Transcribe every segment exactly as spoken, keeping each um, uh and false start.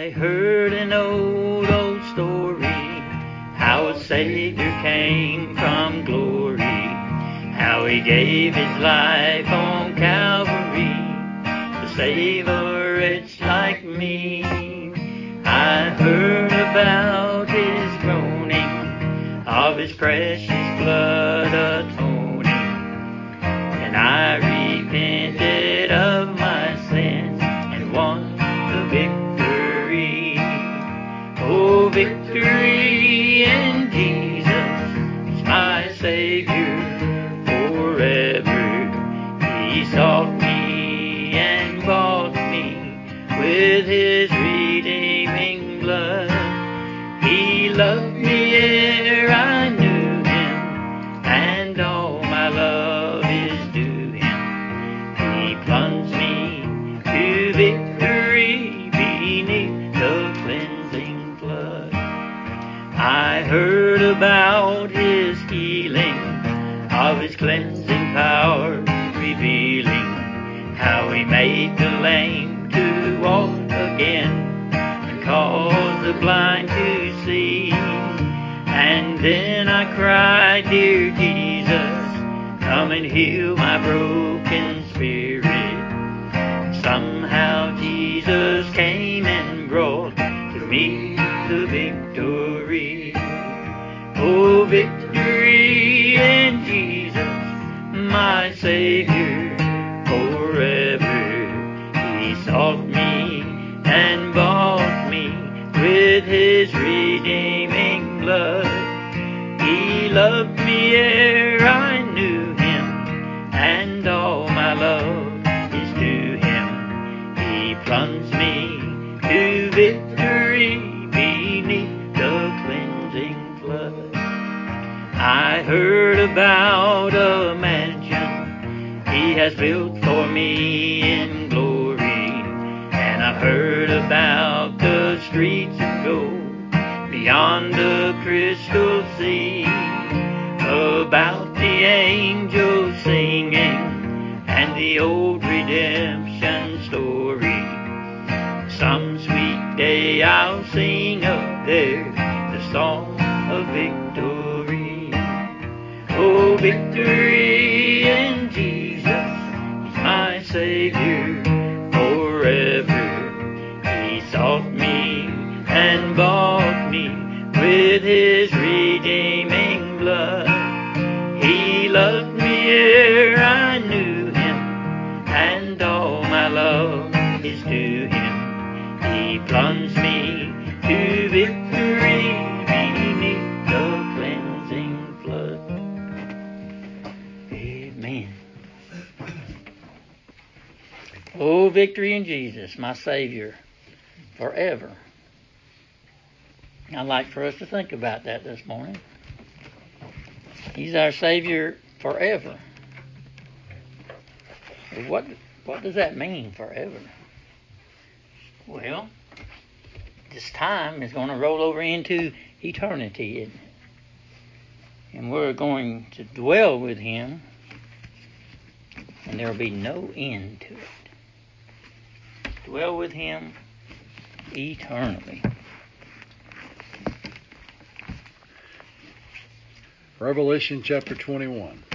I heard an old, old story, how a Savior came from glory, how he gave his life on Calvary to save a wretch like me. I heard about his groaning, of his precious blood atoning, and I repented of my sins and won the victory. Oh, victory in Jesus is my Savior forever. He sought me and bought me with his redeeming blood. He loved me ere I knew him, and all my love is due him. He plunged me to victory beneath the cleansing flood. I heard about his healing, of his cleansing power revealing, how he made the lame to walk again and caused the blind to see. And then I cried, dear Jesus, come and heal my broken spirit. Somehow Jesus came and brought to me the victory. Oh, victory in Jesus, my Savior forever. He sought me and bought me with his redeeming blood. He loved me ere I knew him, and all my love is to him. He plunged me to victory beneath the cleansing flood. I heard about a mansion he has built for me in glory, and I've heard about the streets of gold beyond the crystal sea, about the angels singing and the old redemption story. Some sweet day I'll sing up there the song of victory. Oh, victory in Jesus is my Savior forever. He sought me and bought me with his redeeming blood. He loved me ere I knew him, and all my love is to him. He plunged me to victory beneath the cleansing flood. Amen. Oh, victory in Jesus, my Savior, forever. I'd like for us to think about that this morning. He's our Savior forever. What, what does that mean, forever? Well, this time is going to roll over into eternity, isn't it? And we're going to dwell with him, and there will be no end to it. Dwell with him eternally. Revelation chapter twenty-one.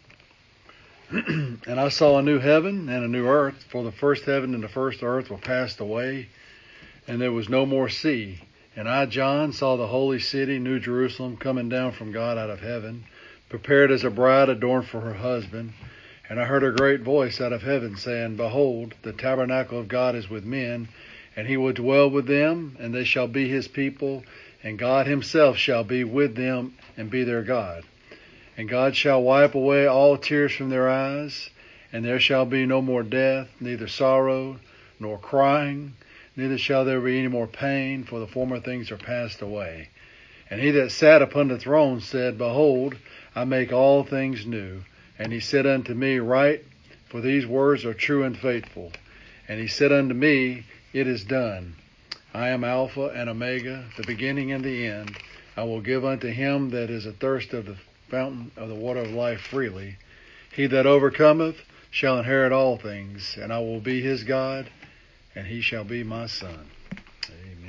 And I saw a new heaven and a new earth, for the first heaven and the first earth were passed away, and there was no more sea. And I, John, saw the holy city, New Jerusalem, coming down from God out of heaven, prepared as a bride adorned for her husband. And I heard a great voice out of heaven saying, Behold, the tabernacle of God is with men, and he will dwell with them, and they shall be his people, and God himself shall be with them and be their God. And God shall wipe away all tears from their eyes, and there shall be no more death, neither sorrow, nor crying, neither shall there be any more pain, for the former things are passed away. And he that sat upon the throne said, Behold, I make all things new. And he said unto me, Write, for these words are true and faithful. And he said unto me, It is done. I am Alpha and Omega, the beginning and the end. I will give unto him that is athirst of the fountain of the water of life freely. He that overcometh shall inherit all things, and I will be his God, and he shall be my son. Amen.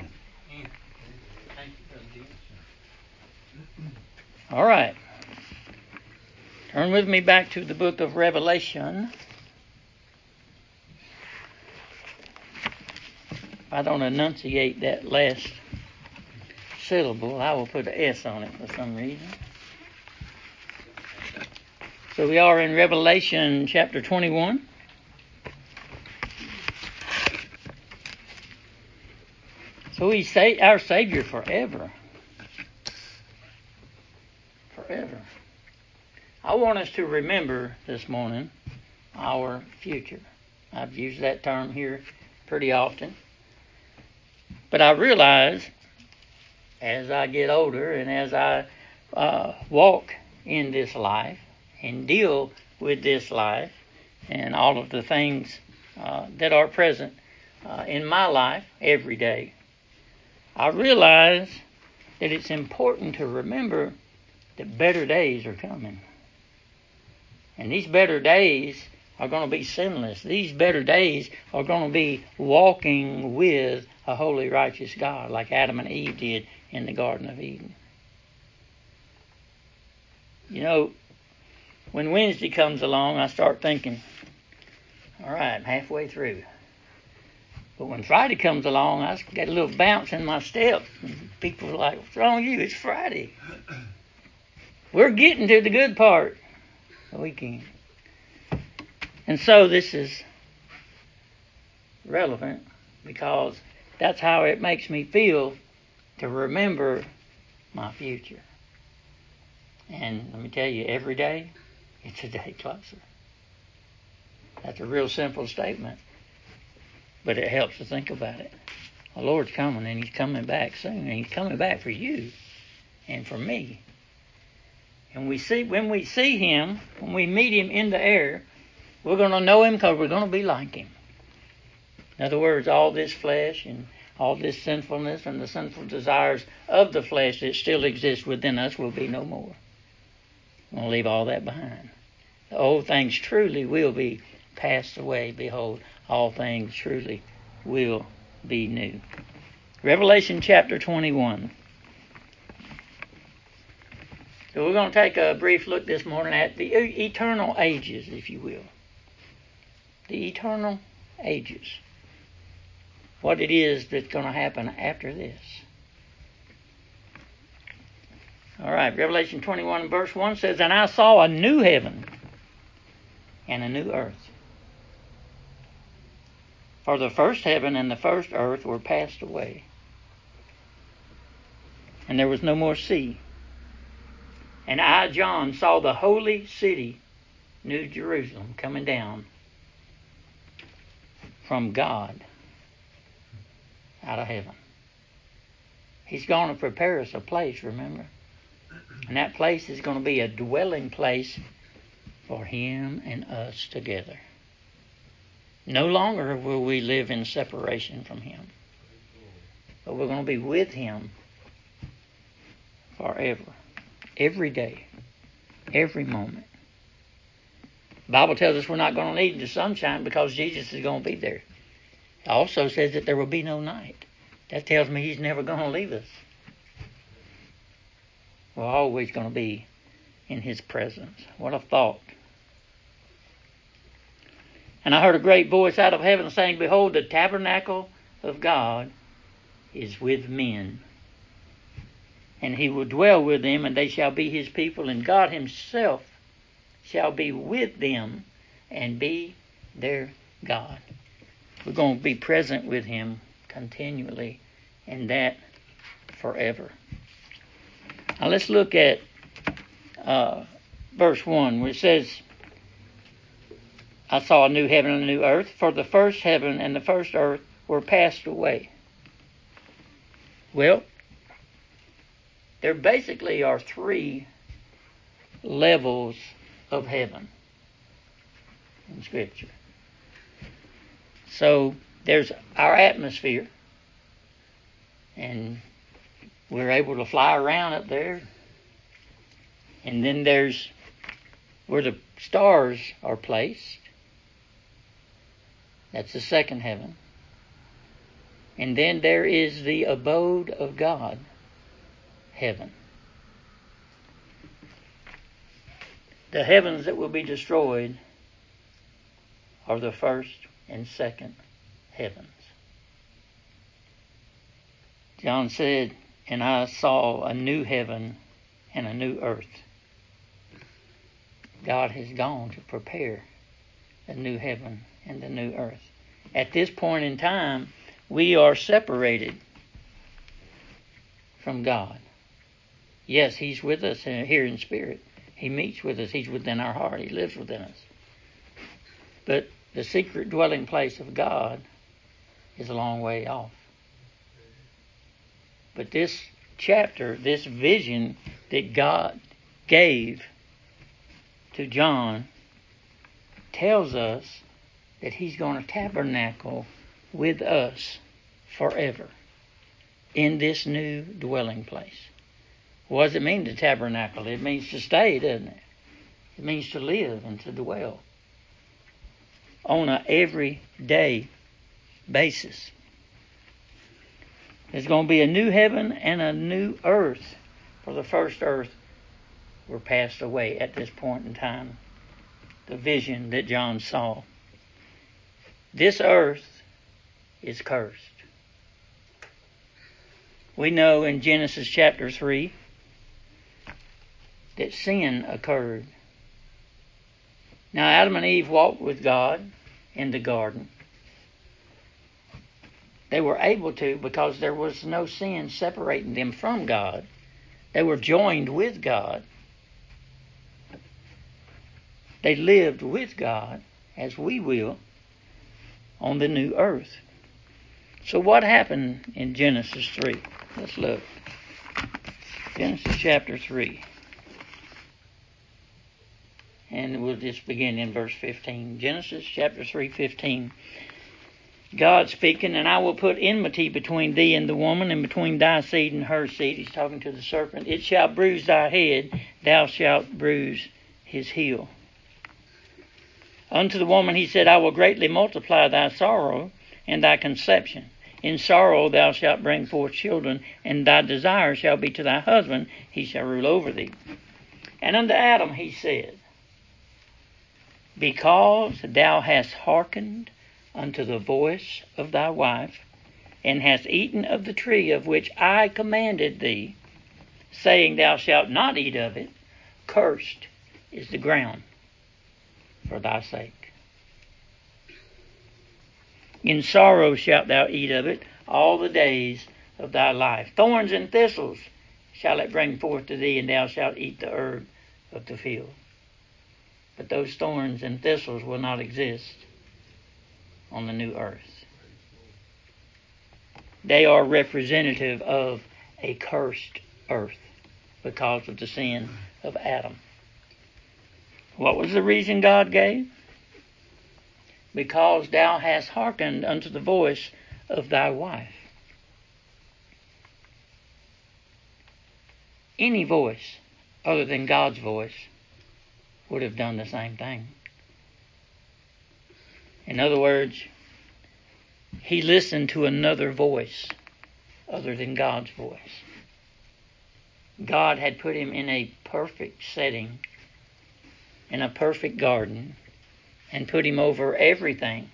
All right. Turn with me back to the book of Revelation. If I don't enunciate that last syllable, I will put an S on it for some reason. So we are in Revelation chapter twenty-one. So he's our Savior forever. Forever. I want us to remember this morning our future. I've used that term here pretty often. But I realize as I get older and as I uh, walk in this life and deal with this life and all of the things uh, that are present uh, in my life every day, I realize that it's important to remember that better days are coming. And these better days are going to be sinless. These better days are going to be walking with a holy, righteous God like Adam and Eve did in the Garden of Eden. You know, when Wednesday comes along, I start thinking, all right, I'm halfway through. But when Friday comes along, I get a little bounce in my step. People are like, what's wrong with you? It's Friday. We're getting to the good part. The weekend. And so this is relevant because that's how it makes me feel to remember my future. And let me tell you, every day, it's a day closer. That's a real simple statement. But it helps to think about it. The Lord's coming, and He's coming back soon. And He's coming back for you and for me. And we see when we see Him, when we meet Him in the air, we're going to know Him because we're going to be like Him. In other words, all this flesh and all this sinfulness and the sinful desires of the flesh that still exist within us will be no more. We'll leave all that behind. The old things truly will be passed away. Behold, all things truly will be new. Revelation chapter twenty-one. So we're going to take a brief look this morning at the eternal ages, if you will. The eternal ages. What it is that's going to happen after this. All right, Revelation twenty-one verse one says, And I saw a new heaven and a new earth. For the first heaven and the first earth were passed away, and there was no more sea. And I, John, saw the holy city, New Jerusalem, coming down from God out of heaven. He's going to prepare us a place, remember? And that place is going to be a dwelling place for Him and us together. No longer will we live in separation from Him, but we're going to be with Him forever, every day, every moment. The Bible tells us we're not going to need the sunshine because Jesus is going to be there. It also says that there will be no night. That tells me He's never going to leave us. We're always going to be in His presence. What a thought. And I heard a great voice out of heaven saying, Behold, the tabernacle of God is with men. And He will dwell with them, and they shall be His people, and God Himself shall be with them and be their God. We're going to be present with Him continually, and that forever. Now let's look at uh, verse one, where it says, I saw a new heaven and a new earth, for the first heaven and the first earth were passed away. Well, there basically are three levels of heaven in Scripture. So there's our atmosphere, and we're able to fly around up there. And then there's where the stars are placed. That's the second heaven. And then there is the abode of God, heaven. The heavens that will be destroyed are the first and second heavens. John said, and I saw a new heaven and a new earth. God has gone to prepare the new heaven and the new earth. At this point in time, we are separated from God. Yes, He's with us here in spirit. He meets with us. He's within our heart. He lives within us. But the secret dwelling place of God is a long way off. But this chapter, this vision that God gave to John tells us that He's going to tabernacle with us forever in this new dwelling place. What does it mean to tabernacle? It means to stay, doesn't it? It means to live and to dwell on an everyday basis. There's going to be a new heaven and a new earth, for the first earth were passed away at this point in time. The vision that John saw. This earth is cursed. We know in Genesis chapter three that sin occurred. Now Adam and Eve walked with God in the garden. They were able to because there was no sin separating them from God. They were joined with God. They lived with God, as we will, on the new earth. So what happened in Genesis three? Let's look. Genesis chapter three. And we'll just begin in verse fifteen. Genesis chapter three, fifteen. God speaking, and I will put enmity between thee and the woman, and between thy seed and her seed. He's talking to the serpent. It shall bruise thy head, thou shalt bruise his heel. Unto the woman he said, I will greatly multiply thy sorrow and thy conception. In sorrow thou shalt bring forth children, and thy desire shall be to thy husband, he shall rule over thee. And unto Adam he said, because thou hast hearkened unto the voice of thy wife, and hast eaten of the tree of which I commanded thee, saying, thou shalt not eat of it, cursed is the ground for thy sake. In sorrow shalt thou eat of it all the days of thy life. Thorns and thistles shall it bring forth to thee, and thou shalt eat the herb of the field. But those thorns and thistles will not exist on the new earth. They are representative of a cursed earth because of the sin of Adam. What was the reason God gave? Because thou hast hearkened unto the voice of thy wife. Any voice other than God's voice would have done the same thing. In other words, he listened to another voice other than God's voice. God had put him in a perfect setting, in a perfect garden, and put him over everything.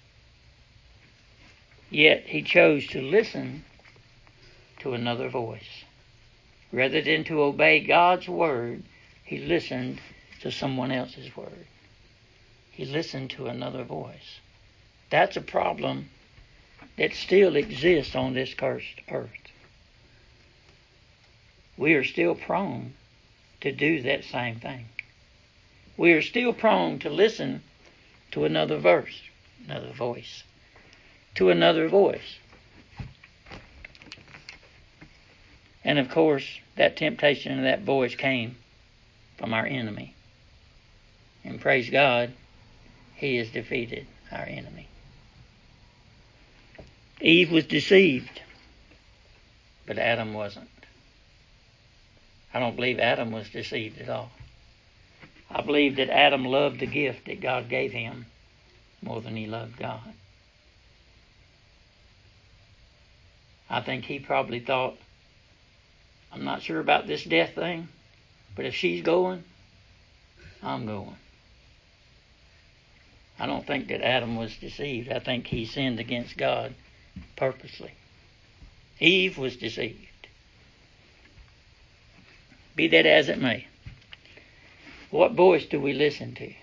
Yet he chose to listen to another voice. Rather than to obey God's word, he listened to someone else's word. He listened to another voice. That's a problem that still exists on this cursed earth. We are still prone to do that same thing. We are still prone to listen to another verse, another voice, to another voice. And of course, that temptation and that voice came from our enemy. And praise God, he has defeated our enemy. Eve was deceived, but Adam wasn't. I don't believe Adam was deceived at all. I believe that Adam loved the gift that God gave him more than he loved God. I think he probably thought, I'm not sure about this death thing, but if she's going, I'm going. I don't think that Adam was deceived. I think he sinned against God purposely. Eve was deceived. Be that as it may, what voice do we listen to?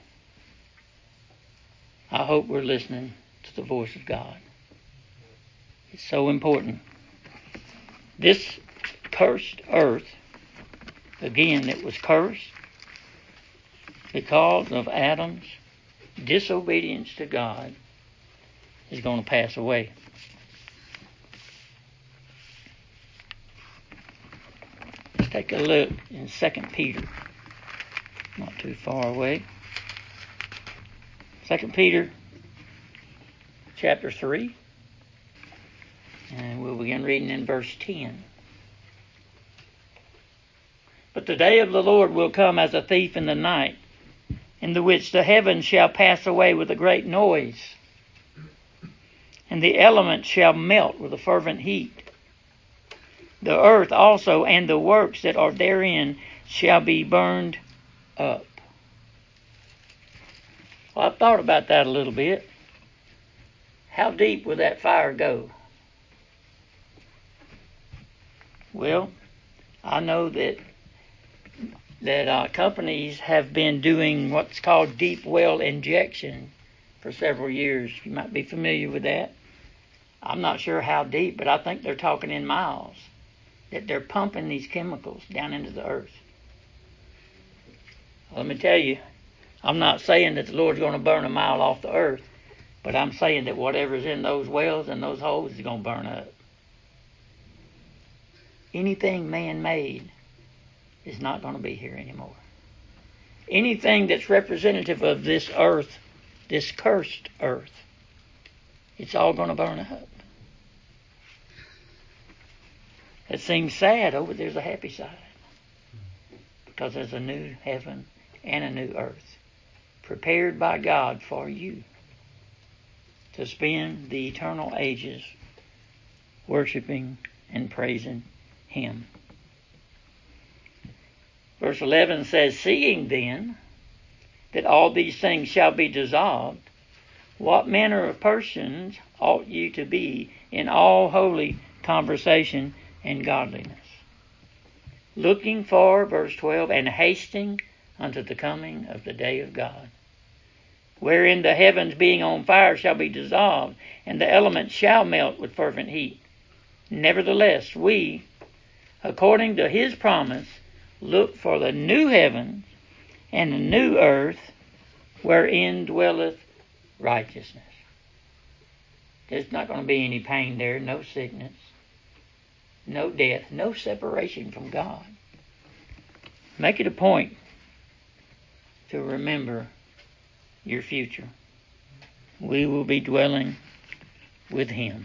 I hope we're listening to the voice of God. It's so important. This cursed earth, again, it was cursed because of Adam's disobedience to God, is going to pass away. Let's take a look in Second Peter. Not too far away. Second Peter chapter three. And we'll begin reading in verse ten. But the day of the Lord will come as a thief in the night, in the which the heavens shall pass away with a great noise, and the elements shall melt with a fervent heat. The earth also and the works that are therein shall be burned up. Well, I've thought about that a little bit. How deep will that fire go? Well, I know that that uh, companies have been doing what's called deep well injection for several years. You might be familiar with that. I'm not sure how deep, but I think they're talking in miles, that they're pumping these chemicals down into the earth. Well, let me tell you, I'm not saying that the Lord's going to burn a mile off the earth, but I'm saying that whatever's in those wells and those holes is going to burn up. Anything man-made is not going to be here anymore. Anything that's representative of this earth, this cursed earth, it's all going to burn up. It seems sad. Oh, but there's a happy side. Because there's a new heaven and a new earth prepared by God for you to spend the eternal ages worshiping and praising Him. Verse eleven says, seeing then that all these things shall be dissolved, what manner of persons ought you to be in all holy conversation and godliness? Looking for, verse twelve, and hasting unto the coming of the day of God, wherein the heavens being on fire shall be dissolved, and the elements shall melt with fervent heat. Nevertheless, we, according to His promise, look for the new heavens and the new earth wherein dwelleth righteousness. There's not going to be any pain there, no sickness, no death, no separation from God. Make it a point to remember your future. We will be dwelling with Him.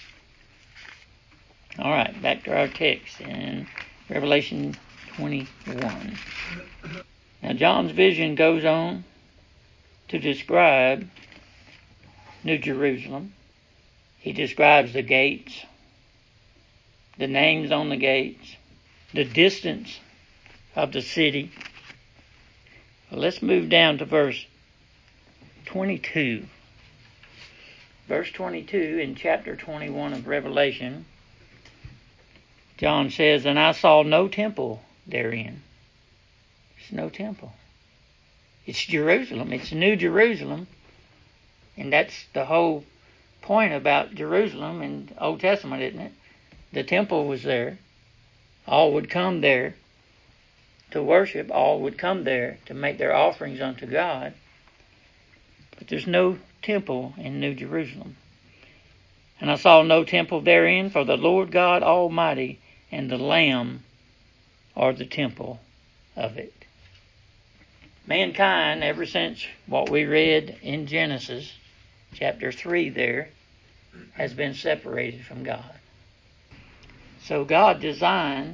All right, back to our text in Revelation twenty-one. Now, John's vision goes on to describe New Jerusalem. He describes the gates, the names on the gates, the distance of the city. Well, let's move down to verse twenty-two. Verse twenty-two in chapter twenty-one of Revelation, John says, and I saw no temple therein. There's no temple. It's Jerusalem. It's New Jerusalem. And that's the whole point about Jerusalem in the Old Testament, isn't it? The temple was there. All would come there to worship. All would come there to make their offerings unto God. But there's no temple in New Jerusalem. And I saw no temple therein, for the Lord God Almighty and the Lamb are the temple of it. Mankind, ever since what we read in Genesis chapter three there, has been separated from God. So God designed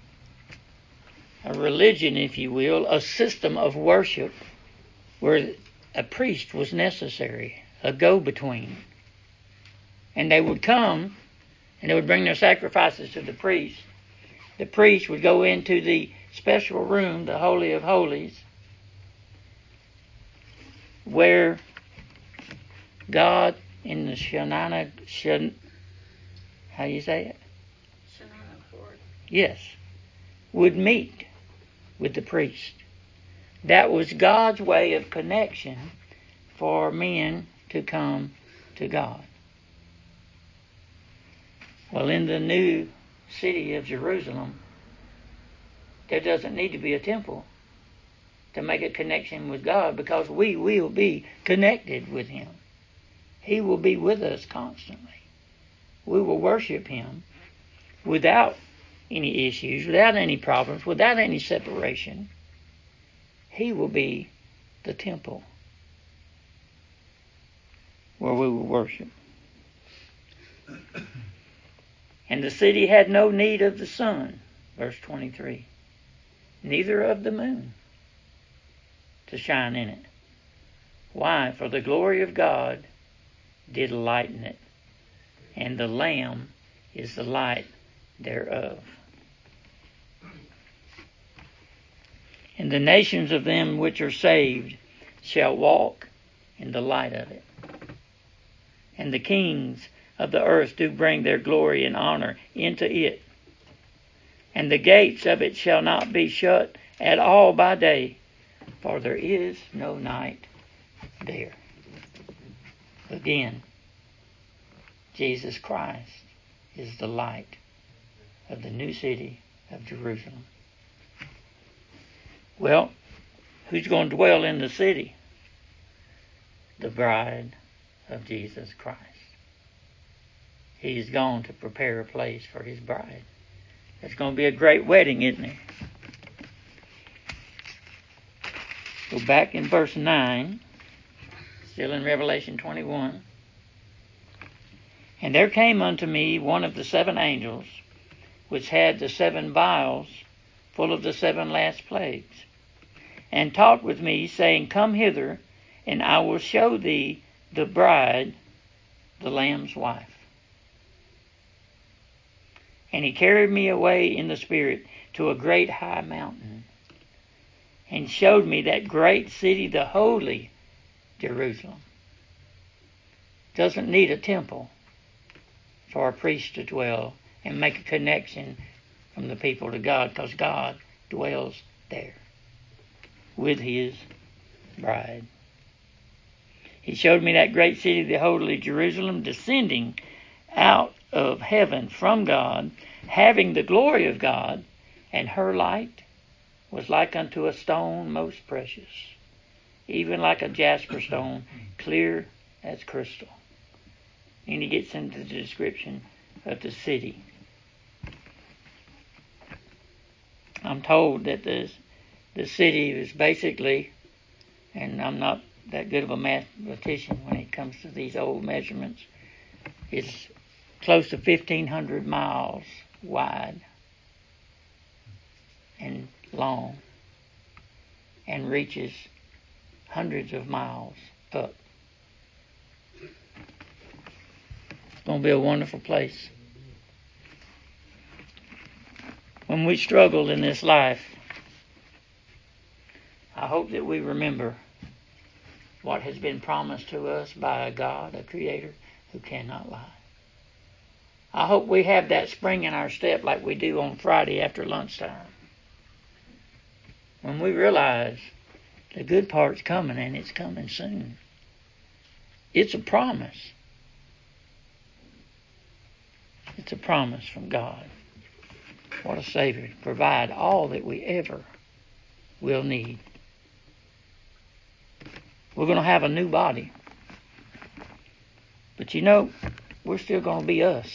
a religion, if you will, a system of worship where a priest was necessary, a go-between. And they would come and they would bring their sacrifices to the priest. The priest would go into the special room, the Holy of Holies, where God in the Shanana, Shan, how do you say it? Shanana Court. Yes, would meet with the priest. That was God's way of connection for men to come to God. Well, in the new city of Jerusalem, there doesn't need to be a temple to make a connection with God, because we will be connected with Him. He will be with us constantly. We will worship Him without any issues, without any problems, without any separation. He will be the temple where we will worship. And the city had no need of the sun, verse twenty-three, neither of the moon to shine in it. Why? For the glory of God did lighten it, and the Lamb is the light thereof. And the nations of them which are saved shall walk in the light of it. And the kings of the earth do bring their glory and honor into it. And the gates of it shall not be shut at all by day, for there is no night there. Again, Jesus Christ is the light of the new city of Jerusalem. Well, who's going to dwell in the city? The bride of Jesus Christ. He's gone to prepare a place for His bride. It's going to be a great wedding, isn't it? Go back in verse nine, still in Revelation twenty-one. And there came unto me one of the seven angels, which had the seven vials full of the seven last plagues, and talked with me, saying, Come hither, and I will show thee the bride, the Lamb's wife. And he carried me away in the Spirit to a great high mountain, and showed me that great city, the holy Jerusalem. Doesn't need a temple for a priest to dwell and make a connection from the people to God, because God dwells there with His bride. He showed me that great city, the holy Jerusalem, descending out of heaven from God, having the glory of God, and her light was like unto a stone most precious, even like a jasper stone, clear as crystal. And he gets into the description of the city. I'm told that the, the city is basically, and I'm not that good of a mathematician when it comes to these old measurements, it's close to fifteen hundred miles wide and long, and reaches hundreds of miles up. It's going to be a wonderful place. When we struggle in this life, I hope that we remember what has been promised to us by a God, a Creator, who cannot lie. I hope we have that spring in our step like we do on Friday after lunchtime, when we realize the good part's coming, and it's coming soon. It's a promise. It's a promise from God. What a Savior to provide all that we ever will need. We're going to have a new body. But you know, we're still going to be us.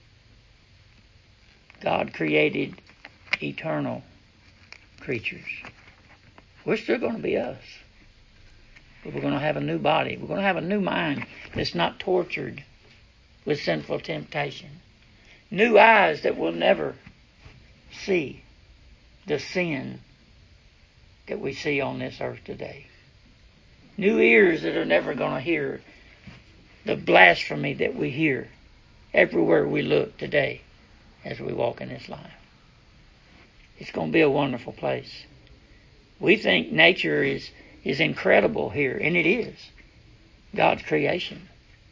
God created eternal creatures. We're still going to be us. But we're going to have a new body. We're going to have a new mind that's not tortured with sinful temptation. New eyes that will never see the sin that we see on this earth today. New ears that are never going to hear the blasphemy that we hear everywhere we look today as we walk in this life. It's going to be a wonderful place. We think nature is is incredible here, and it is God's creation.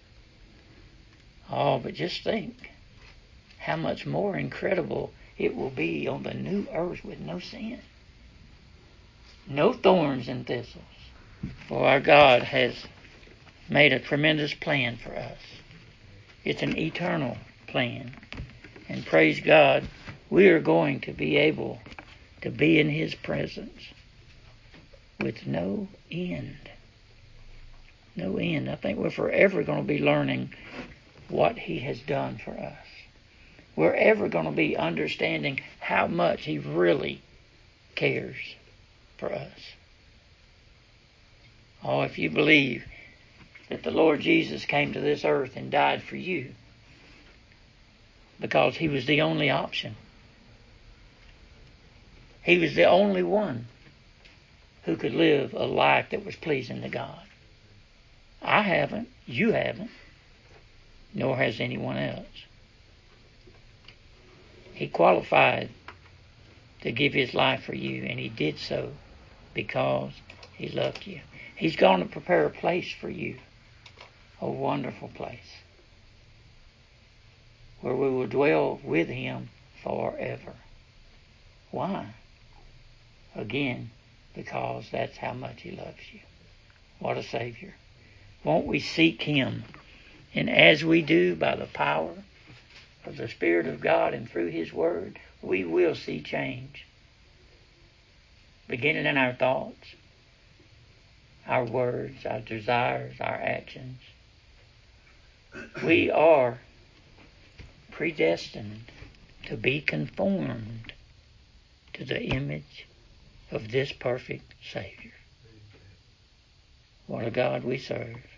Oh, but just think how much more incredible it will be on the new earth with no sin, no thorns and thistles. For our God has made a tremendous plan for us. It's an eternal plan. And praise God, we are going to be able to be in His presence with no end. No end. I think we're forever going to be learning what He has done for us. We're ever going to be understanding how much He really cares for us. Oh, if you believe that the Lord Jesus came to this earth and died for you because He was the only option. He was the only one who could live a life that was pleasing to God. I haven't, you haven't, nor has anyone else. He qualified to give His life for you, and He did so because He loved you. He's going to prepare a place for you, a wonderful place, where we will dwell with Him forever. Why? Again, because that's how much He loves you. What a Savior. Won't we seek Him? And as we do, by the power of the Spirit of God and through His Word, we will see change. Beginning in our thoughts, our words, our desires, our actions. We are predestined to be conformed to the image of this perfect Savior. What a God we serve.